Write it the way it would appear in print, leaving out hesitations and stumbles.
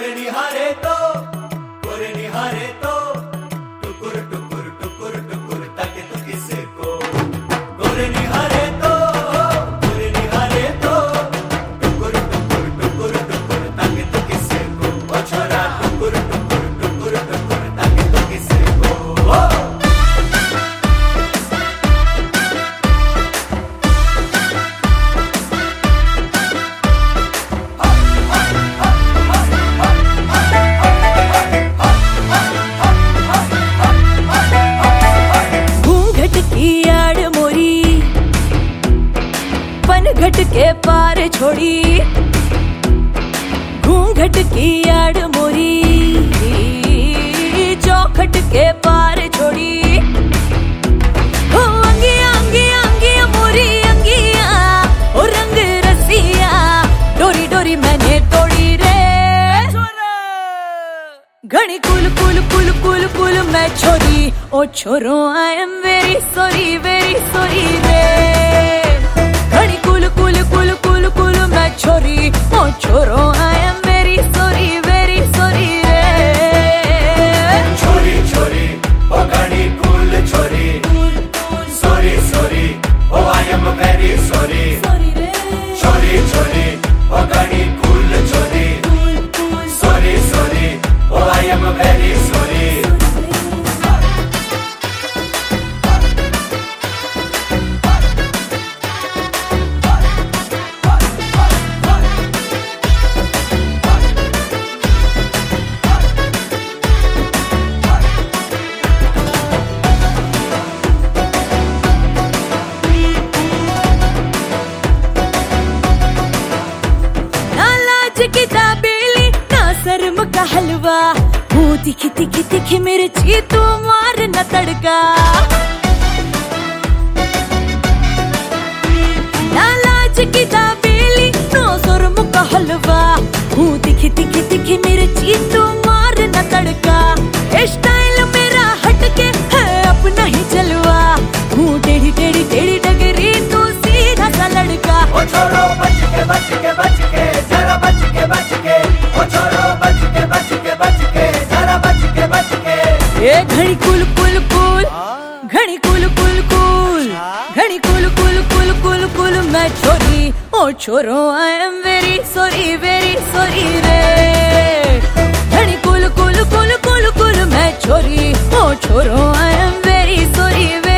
गोरे निहारे तो टुकुर टुकुर टुकुर टुकुर ताके तो किसे को गोरे निहारे तो टुकुर टुकुर टुकुर टुकुर ताके तो किसे को ओ छोरा टुकुर टुकुर टुकुर टुकुर ताके तो किसे को घट के पार छोड़ी घूंघट की आड़ मोरी चौखट के पार छोड़ी ओ अंगिया अंगिया अंगिया मोरी अंगिया ओ रंग रसिया डोरी डोरी मैंने तोड़ी रे घनी कुल कुल कुल कुल कुल मैं छोरी ओ छोरो आई एम वेरी सॉरी रे घनी कुल कुल कुल कुल कुल मैं छोरी ओ छोरो आई एम वेरी सॉरी रे छोरी छोरी ओ घनी कुल छोरी sorry oh I am very sorry छोरी छोरी ओ घनी कुल छोरी sorry oh I am very sorry शर्म का हलवा मुँह तिखी तिखी तिखी मिर्ची तू मार न तड़का ना लाज की दाबेली ना शर्म का हलवा मुँह तिखी तिखी तिखी मिर्ची तू मार न तड़का स्टाइल मेरा हटके है अपना ही चलवा मुँह टेढ़ी टेढ़ी टेढ़ी डगरी तू सीधा सा लड़का ओ छोरो बच के जरा बच के ओ छोरो बच के जरा बच के ए घड़ी कुल कुल कुल घड़ी कुल कुल कुल घड़ी कुल कुल कुल कुल कुल मैं छोरी ओ छोरो आई एम वेरी सॉरी रे घड़ी कुल कुल कुल कुल कुल मैं छोरी ओ छोरो आई एम वेरी सॉरी